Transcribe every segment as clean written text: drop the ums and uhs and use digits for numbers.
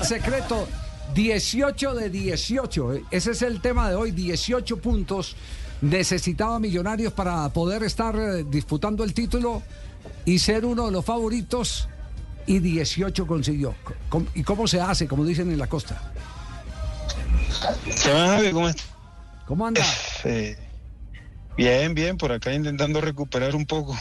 secreto. 18 de 18. Ese es el tema de hoy. 18 puntos necesitaba Millonarios para poder estar disputando el título y ser uno de los favoritos. Y 18 consiguió. ¿Y cómo se hace, como dicen en la costa? ¿Qué más, Javi? ¿Cómo estás? ¿Cómo anda? Bien, por acá intentando recuperar un poco.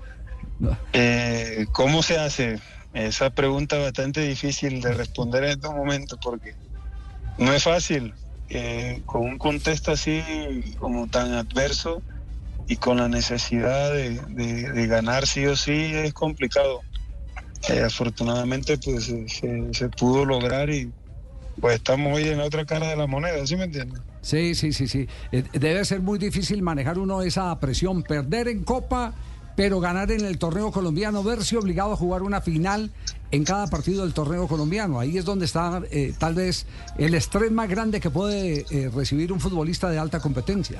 ¿Cómo se hace? Esa pregunta bastante difícil de responder en estos momentos porque no es fácil. Con un contexto así como tan adverso y con la necesidad de ganar sí o sí es complicado. Afortunadamente pues se pudo lograr y pues estamos hoy en la otra cara de la moneda, ¿sí me entiendes? Sí. Debe ser muy difícil manejar uno esa presión, perder en Copa, pero ganar en el torneo colombiano, verse obligado a jugar una final en cada partido del torneo colombiano. Ahí es donde está tal vez el estrés más grande que puede recibir un futbolista de alta competencia.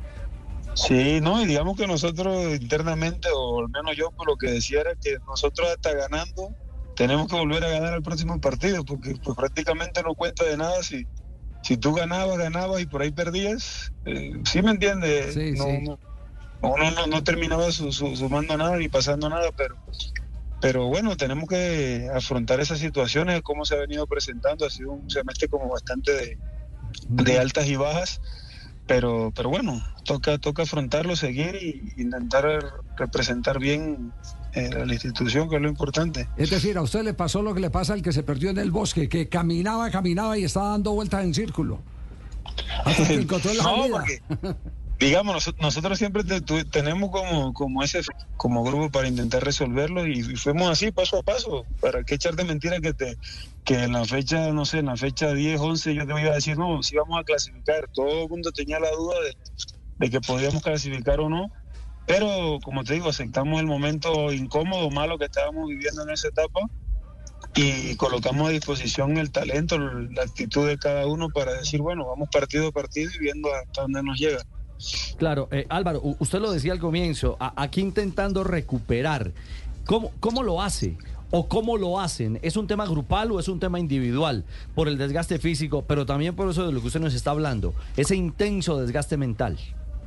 Sí, no, y digamos que nosotros internamente, o al menos yo por lo que decía era que nosotros hasta ganando tenemos que volver a ganar el próximo partido, porque pues prácticamente no cuenta de nada si tú ganabas y por ahí perdías. ¿Sí me entiendes? Sí, sí. Uno no terminaba sumando nada ni pasando nada, pero bueno, tenemos que afrontar esas situaciones, cómo se ha venido presentando. Ha sido un semestre como bastante de altas y bajas, pero bueno, toca afrontarlo, seguir y intentar representar bien a la institución, que es lo importante. Es decir, a usted le pasó lo que le pasa al que se perdió en el bosque, que caminaba y estaba dando vueltas en círculo. Hasta que encontró la salida. Porque, digamos, nosotros siempre tenemos como ese como grupo para intentar resolverlo y fuimos así paso a paso. ¿Para qué echar de mentira que en la fecha, no sé, en la fecha 10, 11 yo te iba a decir, no, sí vamos a clasificar? Todo el mundo tenía la duda de que podíamos clasificar o no, pero como te digo, aceptamos el momento incómodo, malo que estábamos viviendo en esa etapa y colocamos a disposición el talento, la actitud de cada uno para decir, bueno, vamos partido a partido y viendo hasta dónde nos llega. Claro, Álvaro, usted lo decía al comienzo, aquí intentando recuperar. ¿Cómo lo hace? ¿O cómo lo hacen? ¿Es un tema grupal o es un tema individual? Por el desgaste físico, pero también por eso de lo que usted nos está hablando, ese intenso desgaste mental.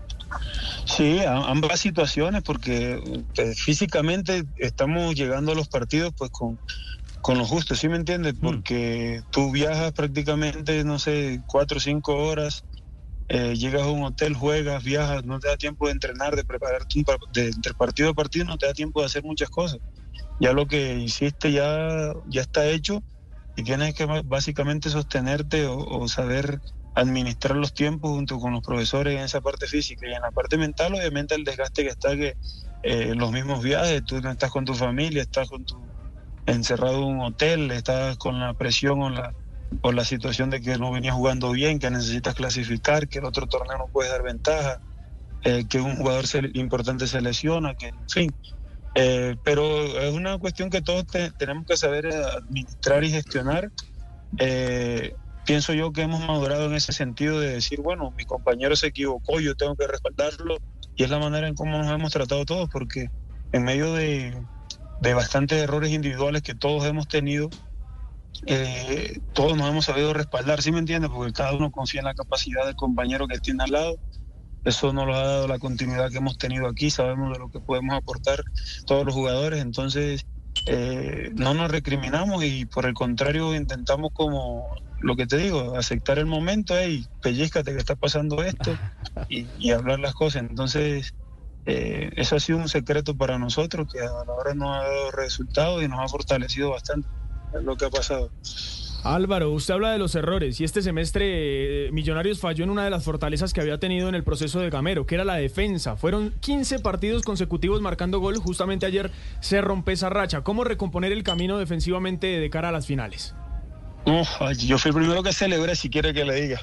Sí, ambas situaciones, porque físicamente estamos llegando a los partidos pues con lo justo, ¿sí me entiendes? Porque tú viajas prácticamente, no sé, 4 o 5 horas, llegas a un hotel, juegas, viajas, no te da tiempo de entrenar, de prepararte entre partido a partido, no te da tiempo de hacer muchas cosas. Ya lo que hiciste ya está hecho y tienes que básicamente sostenerte o saber administrar los tiempos junto con los profesores en esa parte física. Y en la parte mental, obviamente, el desgaste que está los mismos viajes, tú no estás con tu familia, estás encerrado en un hotel, estás con la presión o la situación de que no venías jugando bien, que necesitas clasificar, que el otro torneo no puedes dar ventaja, que un jugador importante se lesiona, que en fin. Pero es una cuestión que todos tenemos que saber administrar y gestionar. Pienso yo que hemos madurado en ese sentido de decir, bueno, mi compañero se equivocó, yo tengo que respaldarlo, y es la manera en cómo nos hemos tratado todos, porque en medio de bastantes errores individuales que todos hemos tenido, todos nos hemos sabido respaldar, ¿sí me entiendes? Porque cada uno confía en la capacidad del compañero que tiene al lado. Eso nos lo ha dado la continuidad que hemos tenido aquí, sabemos de lo que podemos aportar todos los jugadores, entonces no nos recriminamos y por el contrario intentamos, como lo que te digo, aceptar el momento, pellízcate que está pasando esto y hablar las cosas. Entonces eso ha sido un secreto para nosotros que a la hora nos ha dado resultados y nos ha fortalecido bastante. Es lo que ha pasado. Álvaro, usted habla de los errores y este semestre Millonarios falló en una de las fortalezas que había tenido en el proceso de Gamero, que era la defensa. Fueron 15 partidos consecutivos marcando gol, justamente ayer se rompe esa racha. ¿Cómo recomponer el camino defensivamente de cara a las finales? Yo fui el primero que celebré, si quiere que le diga.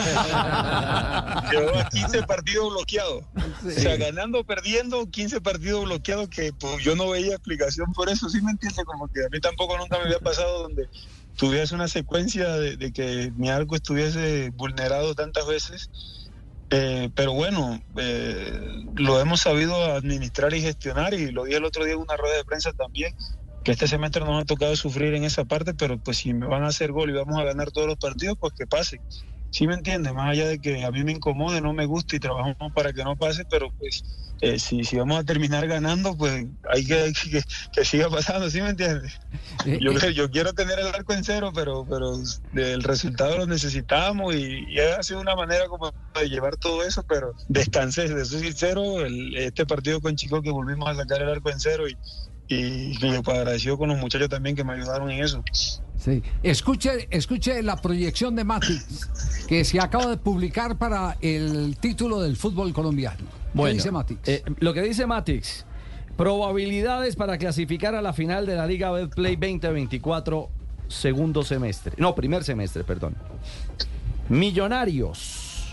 Quedó a 15 partidos bloqueados. Sí. O sea, ganando, perdiendo, 15 partidos bloqueados, que pues, yo no veía explicación por eso, ¿sí me entiende? Como que a mí tampoco nunca me había pasado donde tuviese una secuencia de que mi arco estuviese vulnerado tantas veces. Pero bueno, lo hemos sabido administrar y gestionar, y lo vi el otro día en una rueda de prensa también. que este semestre nos ha tocado sufrir en esa parte, pero pues si me van a hacer gol y vamos a ganar todos los partidos, pues que pase. ¿Sí me entiendes? Más allá de que a mí me incomode, no me gusta y trabajamos para que no pase, pero pues si vamos a terminar ganando, pues hay que siga pasando, ¿sí me entiendes? Yo quiero tener el arco en cero, pero el resultado lo necesitamos y ha sido una manera como de llevar todo eso, pero descansé, de ser sincero, este partido con Chico que volvimos a sacar el arco en cero y pues agradecido con los muchachos también que me ayudaron en eso. Sí. Escuche la proyección de Matix que se acaba de publicar para el título del fútbol colombiano. ¿Qué dice Matix? Lo que dice Matix, probabilidades para clasificar a la final de la Liga Betplay 2024 primer semestre, perdón. Millonarios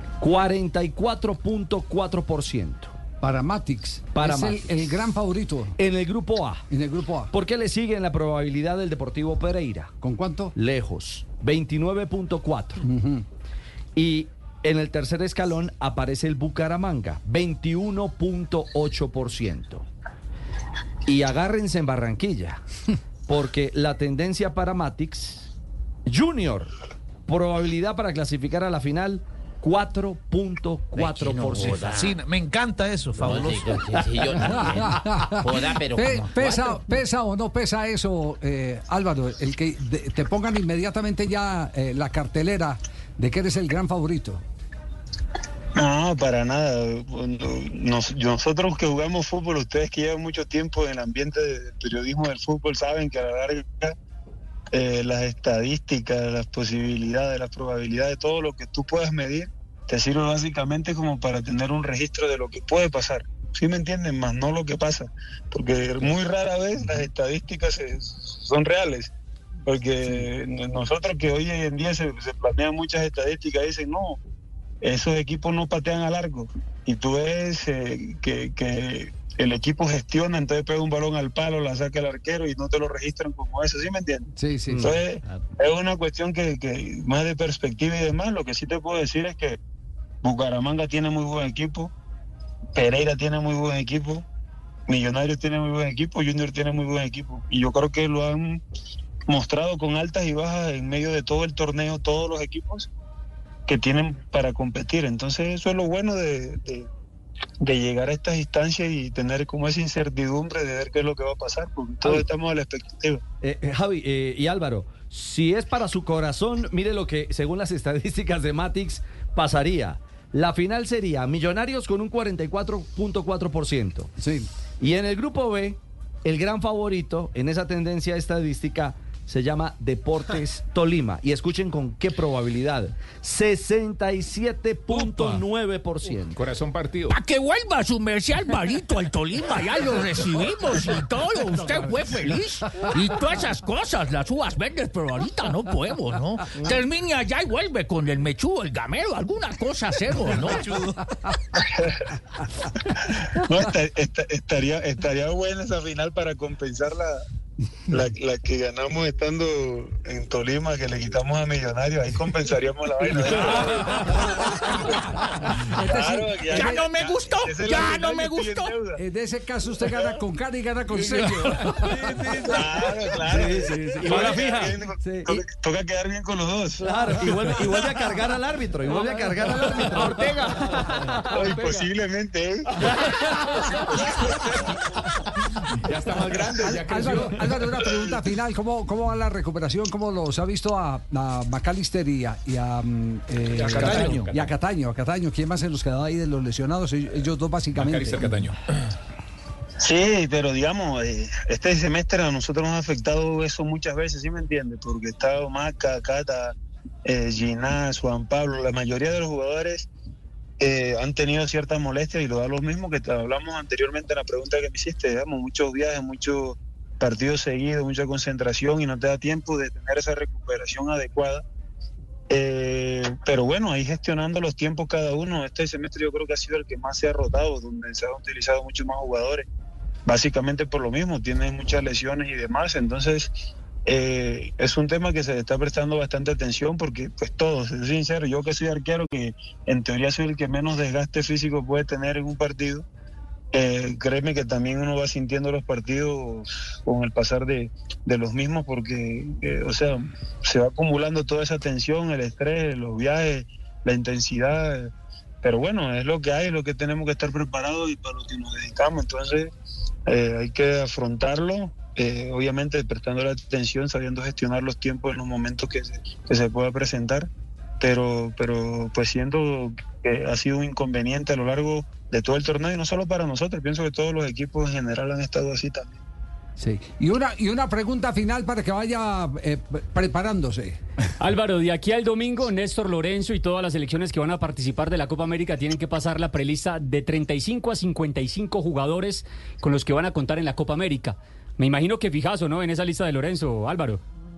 44.4%. Para Matix. Para es Matix. El gran favorito. En el grupo A. En el grupo A. ¿Por qué le sigue en la probabilidad del Deportivo Pereira? ¿Con cuánto? Lejos, 29.4. Y en el tercer escalón aparece el Bucaramanga, 21.8%. Y agárrense en Barranquilla, porque la tendencia para Matix, Junior, probabilidad para clasificar a la final, 4.4%. Sí, me encanta eso, fabuloso. ¿Pesa o no pesa eso, Álvaro? El que te pongan inmediatamente ya la cartelera de que eres el gran favorito. No, para nada. Nosotros que jugamos fútbol, ustedes que llevan mucho tiempo en el ambiente del periodismo del fútbol, saben que a la larga las estadísticas, las posibilidades, las probabilidades, todo lo que tú puedas medir, te sirve básicamente como para tener un registro de lo que puede pasar. ¿Sí me entienden? Más no lo que pasa. Porque muy rara vez las estadísticas son reales. Porque nosotros que hoy en día se planean muchas estadísticas, dicen, no, esos equipos no patean a largo. Y tú ves que el equipo gestiona, entonces pega un balón al palo, la saca el arquero y no te lo registran como eso, ¿sí me entiendes? Sí. Entonces es una cuestión que más de perspectiva y demás. Lo que sí te puedo decir es que Bucaramanga tiene muy buen equipo, Pereira tiene muy buen equipo, Millonarios tiene muy buen equipo, Junior tiene muy buen equipo. Y yo creo que lo han mostrado con altas y bajas en medio de todo el torneo, todos los equipos que tienen para competir. Entonces eso es lo bueno de llegar a estas instancias y tener como esa incertidumbre de ver qué es lo que va a pasar, porque todos estamos a la expectativa. Javi y Álvaro, si es para su corazón, mire lo que según las estadísticas de Matix pasaría. La final sería Millonarios con un 44.4%. Sí. Y en el grupo B, el gran favorito en esa tendencia estadística se llama Deportes Tolima. Y escuchen con qué probabilidad. 67.9%. Corazón partido. Para que vuelva su merced Alvarito al Tolima, ya lo recibimos y todo, usted fue feliz. Y todas esas cosas, las uvas verdes, pero ahorita no podemos, ¿no? Termine allá y vuelve con el mechudo, el gamero, alguna cosa hacemos, ¿no? No, estaría buena esa final para compensar la que ganamos estando en Tolima, que le quitamos a Millonarios. Ahí compensaríamos la vaina. Claro, ya no me gustó, ya no me gustó. En ese caso usted gana con cara y gana con sello. Claro. Sí. Igual la fija. Toca quedar bien con los dos. Claro, y vuelve a cargar al árbitro. Ortega. Ay, posiblemente, Ya está más grande, ya creció. Álvaro, una pregunta final. ¿Cómo va la recuperación? ¿Cómo los ha visto a McAllister y a Cataño? Y a Cataño. ¿Quién más se nos quedaba ahí de los lesionados? Ellos dos básicamente. McAllister, Cataño. Sí, pero digamos, este semestre a nosotros nos ha afectado eso muchas veces, ¿sí me entiendes? Porque está Maca, Cata, Ginás, Juan Pablo, la mayoría de los jugadores han tenido ciertas molestias y lo da lo mismo que te hablamos anteriormente en la pregunta que me hiciste, digamos, muchos viajes, muchos partidos seguidos, mucha concentración y no te da tiempo de tener esa recuperación adecuada. Pero bueno, ahí gestionando los tiempos cada uno. Este semestre yo creo que ha sido el que más se ha rotado, donde se han utilizado muchos más jugadores, básicamente por lo mismo, tienen muchas lesiones y demás. Entonces es un tema que se le está prestando bastante atención, porque pues todos, soy sincero, yo que soy arquero, que en teoría soy el que menos desgaste físico puede tener en un partido, créeme que también uno va sintiendo los partidos con el pasar de los mismos, porque, o sea, se va acumulando toda esa tensión, el estrés, los viajes, la intensidad. Pero bueno, es lo que hay, es lo que tenemos que estar preparados y para lo que nos dedicamos. Entonces, hay que afrontarlo, obviamente prestando la atención, sabiendo gestionar los tiempos en los momentos que se pueda presentar. Pero pues siento que ha sido un inconveniente a lo largo de todo el torneo y no solo para nosotros, pienso que todos los equipos en general han estado así también. Sí. Y una pregunta final para que vaya preparándose. Álvaro, de aquí al domingo, Néstor Lorenzo y todas las selecciones que van a participar de la Copa América tienen que pasar la prelista de 35 a 55 jugadores con los que van a contar en la Copa América. Me imagino que fijazo, ¿no? En esa lista de Lorenzo, Álvaro.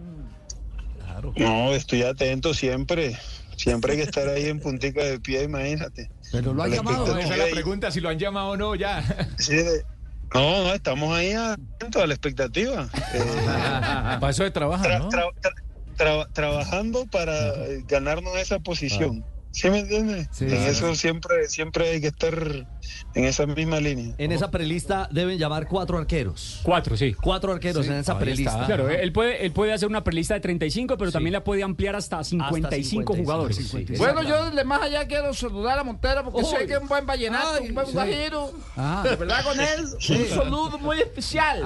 No, estoy atento siempre. Siempre hay que estar ahí en puntica de pie, imagínate. Pero lo han llamado. Esa es la pregunta, si lo han llamado o no, ya. Sí, no, estamos ahí atentos a la expectativa. Para eso de trabajar, ¿no? Trabajando para ganarnos esa posición. ¿Sí me entiendes? Sí, en eso siempre hay que estar en esa misma línea. En esa prelista deben llamar 4 arqueros. 4, sí. 4 arqueros en esa prelista. Claro, él puede hacer una prelista de 35, pero también la puede ampliar hasta 55 jugadores. 55. Bueno, yo de más allá quiero saludar a Montero porque sé que es un buen vallenato, un buen guajiro. De verdad con él, un saludo muy especial.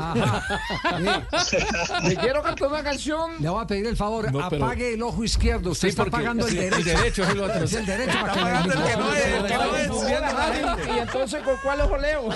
Le quiero cantar una canción. Le voy a pedir el favor, No, pero- apague el ojo izquierdo. Usted está pagando el derecho. El derecho es el otro. Es el derecho para que pagando el que no es, el que no es. Moviendo la gente. Y entonces, ¿con cuál ojo leo?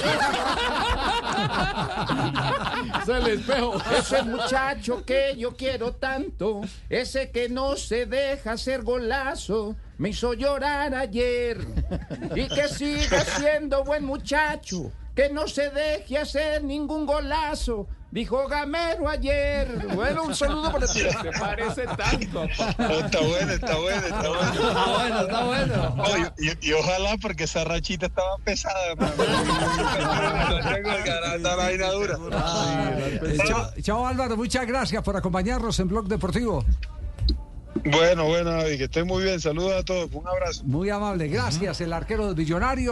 Es el espejo. Ese muchacho que yo quiero tanto, ese que no se deja hacer golazo, me hizo llorar ayer. Y que siga siendo buen muchacho, que no se deje hacer ningún golazo, dijo Gamero ayer. Bueno, un saludo para ti. Te parece tanto, papá. No, está bueno. Está bueno. No, y ojalá, porque esa rachita estaba pesada. La vaina dura. Chao Álvaro, muchas gracias por acompañarnos en Blog Deportivo. Bueno, David, que estén muy bien. Saludos a todos. Un abrazo. Muy amable, gracias. El arquero del Millonario.